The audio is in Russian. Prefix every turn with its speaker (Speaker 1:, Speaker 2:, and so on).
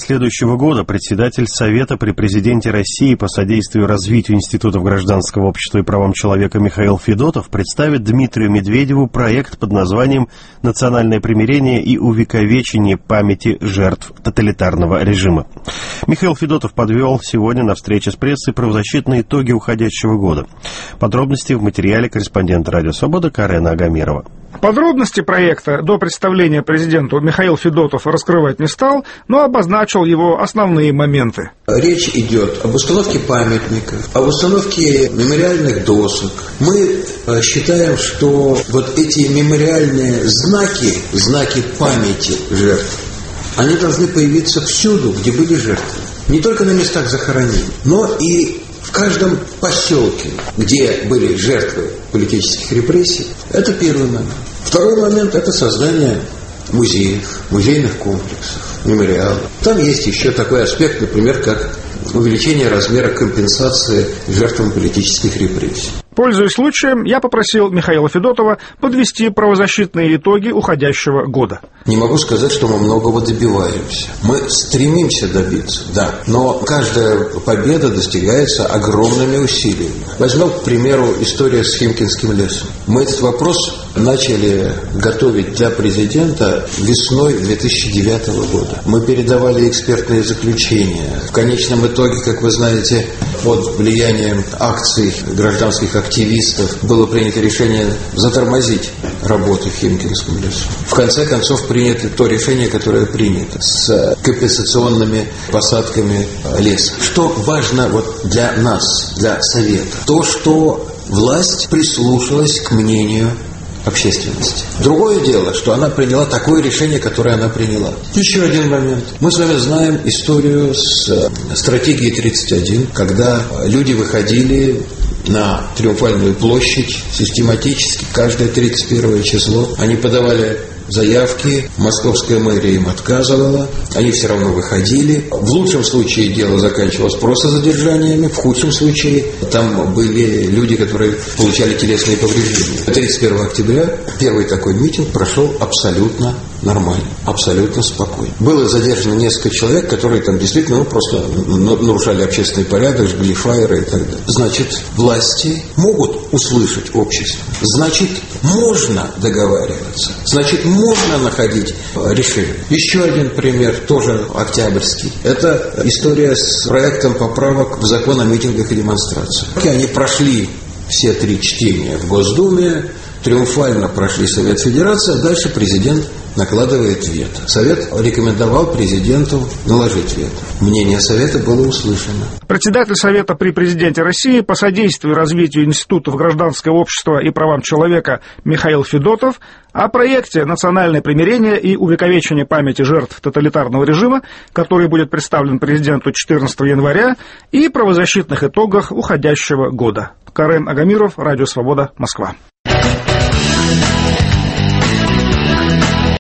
Speaker 1: следующего года председатель Совета при президенте России по содействию развитию институтов гражданского общества и правам человека Михаил Федотов представит Дмитрию Медведеву проект под названием «Национальное примирение и увековечение памяти жертв тоталитарного режима». Михаил Федотов подвел сегодня на встрече с прессой правозащитные итоги уходящего года. Подробности в материале корреспондента «Радио Свобода» Карена Агамирова.
Speaker 2: Подробности проекта до представления президенту Михаил Федотов раскрывать не стал, но обозначил его основные моменты.
Speaker 3: Речь идет об установке памятников, об установке мемориальных досок. Мы считаем, что вот эти мемориальные знаки памяти жертв, они должны появиться всюду, где были жертвы. Не только на местах захоронений, но и в каждом поселке, где были жертвы политических репрессий. Это первый момент. Второй момент – это создание музеев, музейных комплексов, мемориалов. Там есть еще такой аспект, например, как увеличение размера компенсации жертвам политических репрессий.
Speaker 2: Пользуясь случаем, я попросил Михаила Федотова подвести правозащитные итоги уходящего года.
Speaker 3: Не могу сказать, что мы многого добиваемся. Мы стремимся добиться, да. Но каждая победа достигается огромными усилиями. Возьмем, к примеру, историю с Химкинским лесом. Мы этот вопрос начали готовить для президента весной 2009 года. Мы передавали экспертные заключения. В конечном итоге, как вы знаете, под влиянием акций гражданских активистов было принято решение затормозить работы в Химкинском лесу. В конце концов, принято то решение, которое принято, с компенсационными посадками леса. Что важно вот для нас, для Совета? То, что власть прислушалась к мнению общественности. Другое дело, что она приняла такое решение, которое она приняла. Еще один момент. Мы с вами знаем историю с стратегией 31, когда люди выходили на Триумфальную площадь систематически, каждое 31 число. Они подавали заявки, московская мэрия им отказывала, они все равно выходили. В лучшем случае дело заканчивалось просто задержаниями, в худшем случае там были люди, которые получали телесные повреждения. 31 октября первый такой митинг прошел абсолютно нормально, абсолютно спокойно. Было задержано несколько человек, которые там действительно просто нарушали общественный порядок, жгли фаеры и так далее. Значит, власти могут услышать общество. Значит, можно договариваться. Значит, можно находить решение. Еще один пример, тоже октябрьский. Это история с проектом поправок в закон о митингах и демонстрациях. Они прошли все 3 чтения в Госдуме, триумфально прошли Совет Федерации, а дальше президент накладывает вето. Совет рекомендовал президенту наложить вето. Мнение Совета было услышано.
Speaker 2: Председатель Совета при президенте России по содействию развитию институтов гражданского общества и правам человека Михаил Федотов о проекте «Национальное примирение и увековечение памяти жертв тоталитарного режима», который будет представлен президенту 14 января, и правозащитных итогах уходящего года. Карен Агамиров, Радио Свобода, Москва.